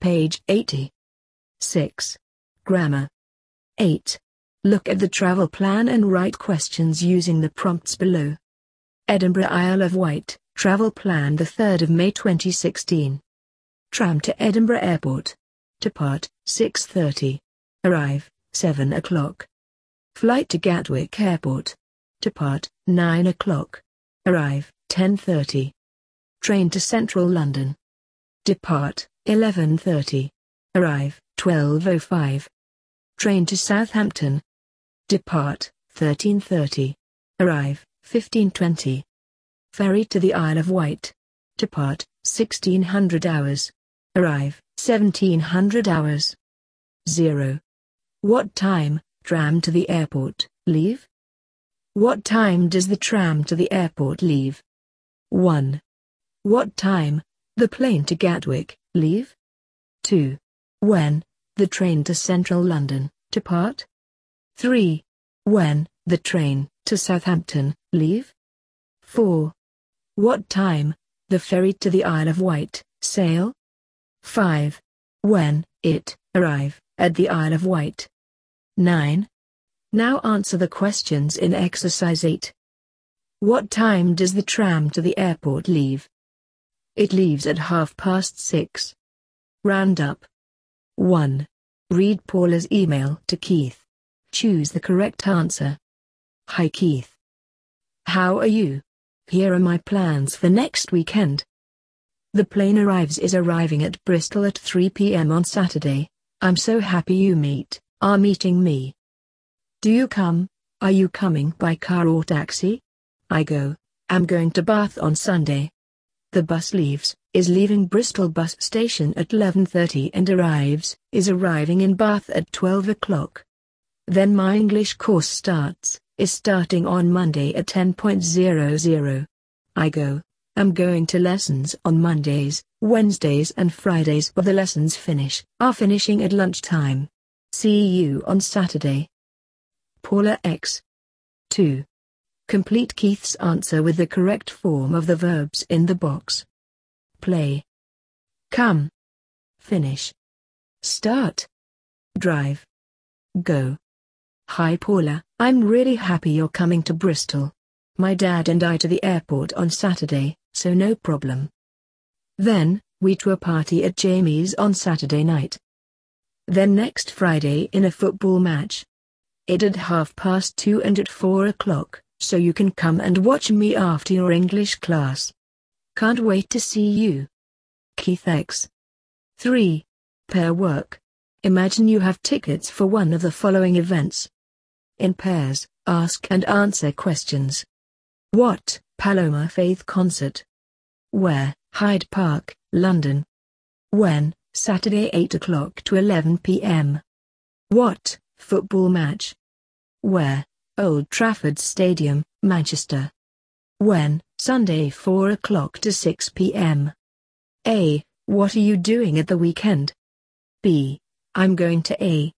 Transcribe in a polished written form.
Page 80. 6. Grammar. 8. Look at the travel plan and write questions using the prompts below. Edinburgh Isle of Wight, travel plan the 3rd of May 2016. Tram to Edinburgh Airport. Depart, 6:30. Arrive, 7 o'clock. Flight to Gatwick Airport. Depart, 9 o'clock. Arrive, 10:30. Train to Central London. Depart, 11:30. Arrive, 12:05. Train to Southampton. Depart, 13:30. Arrive, 15:20. Ferry to the Isle of Wight. Depart, 1600 hours. Arrive, 1700 hours. 0. What time, tram to the airport, leave? What time does the tram to the airport leave? 1. What time, the plane to Gatwick, leave? 2. When, the train to Central London, depart? 3. When, the train to Southampton, leave? 4. What time, the ferry to the Isle of Wight, sail? 5. When, it, arrive, at the Isle of Wight. 9. Now answer the questions in Exercise 8. What time does the tram to the airport leave? It leaves at 6:30. Round up. 1. Read Paula's email to Keith. Choose the correct answer. Hi Keith. How are you? Here are my plans for next weekend. The plane is arriving at Bristol at 3 p.m. on Saturday. I'm so happy you are meeting me. Do you come? Are you coming by car or taxi? I'm going to Bath on Sunday. The bus is leaving Bristol bus station at 11:30 and is arriving in Bath at 12 o'clock. Then my English course is starting on Monday at 10:00. I'm going to lessons on Mondays, Wednesdays and Fridays, but the lessons are finishing at lunchtime. See you on Saturday. Paula X. 2. Complete Keith's answer with the correct form of the verbs in the box. Play. Come. Finish. Start. Drive. Go. Hi Paula, I'm really happy you're coming to Bristol. My dad and I to the airport on Saturday, so no problem. Then, we to a party at Jamie's on Saturday night. Then next Friday in a football match. It at 2:30 and at 4 o'clock, so you can come and watch me after your English class. Can't wait to see you. Keith X. 3. Pair work. Imagine you have tickets for one of the following events. In pairs, ask and answer questions. What, Paloma Faith concert? Where, Hyde Park, London? When, Saturday 8 o'clock to 11 p.m. What, football match? Where, Old Trafford Stadium, Manchester? When, Sunday 4 o'clock to 6 p.m. A. What are you doing at the weekend? B. I'm going to A.